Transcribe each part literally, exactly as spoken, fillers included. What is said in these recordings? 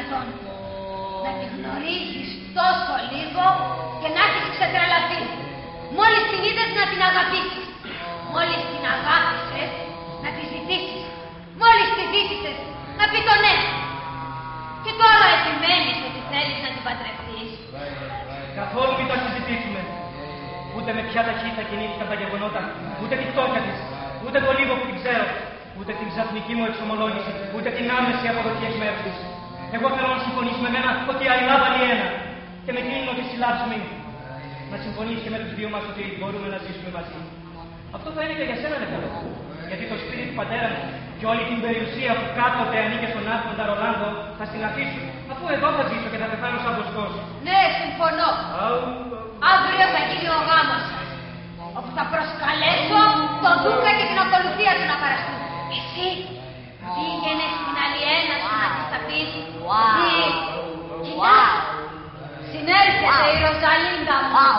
δυνατόν να τη γνωρίζεις τόσο λίγο και να έχεις ξετρελαθεί. Μόλις την είδες να την αγαπήσεις. Μόλις την αγάπησες να τη ζητήσεις. Μόλις τη ζήτησες να πει το ναι. Και τώρα επιμένεις ότι θέλεις να την παντρευτείς. Καθόλου μην το συζητήσουμε. Ούτε με ποια ταχύτητα κινήθηκαν τα γεγονότα, ούτε τη φτώχεια της, ούτε το λίγο που την ξέρω, ούτε την ξαφνική μου εξομολόγηση, ούτε την άμεση αποδοχή εκ μέρους της. Εγώ θέλω να συμφωνήσει με μένα ότι η Αϊλά βάλει ένα και με εκείνη ότι συλλάψουμε. Να συμφωνήσει και με τους δύο μας ότι μπορούμε να ζήσουμε μαζί. Αυτό θα είναι και για σένα, Νεφέλο. Γιατί το σπίτι του πατέρα μου και όλη την περιουσία που κάποτε ανήκε στον Άρχοντα Ρολάνδο θα στην αφήσω, αφού εδώ θα ζήσω και θα πεθάνω σαν βοσκός. Ναι, συμφωνώ. Αύριο θα γίνει ο γάμος σας, όπου θα προσκαλέσω τον Δούκα και την ακολουθία του να παραστούν. Εσύ πήγαινε στην Αλιένα σου να της τα πεις. Τι, κοιτά, συνέρχεται η Ροζαλίντα μου.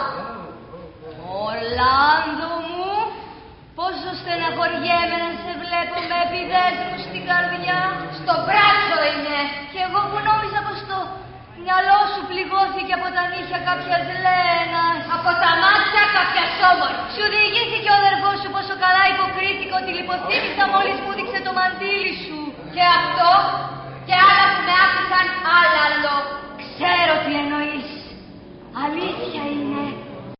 Ρολάντο μου, πόσο στεναχωριέμαι να σε βλέπω με επιδέσμους στην καρδιά. Στο μπράτσο είναι. Κι εγώ που νόμιζα πως το μυαλό σου πληγώθηκε από τα νύχια κάποιας Λένας. Από τα μάτια κάποιας όμορφης. Σου διηγήθηκε ο αδερφός σου πόσο καλά υποκρίθηκε ότι λιποθύμησα μόλις μου δείξε το μαντίλι σου. Και αυτό και άλλα που με άφησαν άλλαλο. Ξέρω τι εννοείς. Αλήθεια είναι.